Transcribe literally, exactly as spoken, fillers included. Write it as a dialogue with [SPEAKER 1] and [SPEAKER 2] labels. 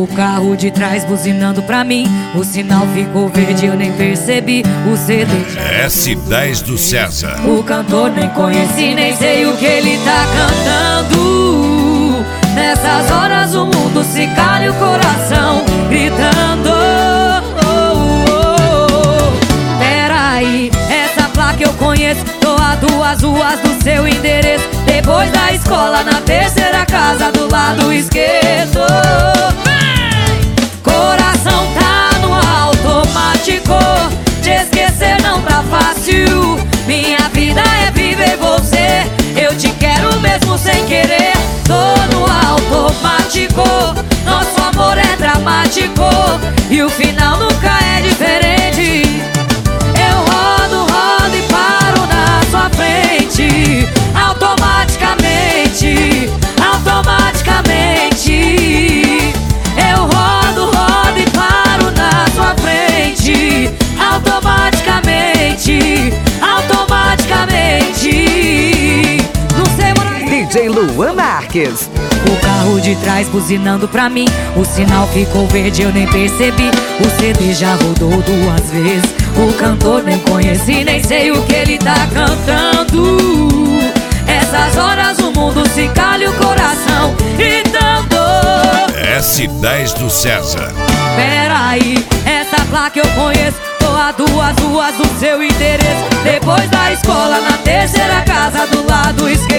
[SPEAKER 1] O carro de trás buzinando pra mim, o sinal ficou verde, eu nem percebi. O C D
[SPEAKER 2] S dez do César.
[SPEAKER 1] O cantor nem conheci, nem sei o que ele tá cantando. Nessas horas o mundo se cala e o coração gritando. Oh, oh, oh. Peraí, essa placa eu conheço. Tô a duas ruas do seu endereço. Depois da escola, na terceira casa do lado esquerdo. Coração tá no automático, te esquecer não tá fácil. Minha vida é viver você, eu te quero mesmo sem querer. Tô no automático, nosso amor é dramático e o final nunca é diferente. Eu rodo, rodo e paro na sua frente. Automaticamente, automaticamente. Eu rodo, rodo e paro na sua frente. Automaticamente, automaticamente. Não sei, mano.
[SPEAKER 3] D J Luan Marques.
[SPEAKER 1] O carro de trás buzinando pra mim, o sinal ficou verde, eu nem percebi. O C D já rodou duas vezes. O cantor nem conheci, nem sei o que ele tá cantando. Essas horas o mundo se cala e o coração gritando.
[SPEAKER 2] S dez do César.
[SPEAKER 1] Peraí, essa placa eu conheço. Tô a duas ruas do seu endereço. Depois da escola, na terceira casa do lado esquerdo.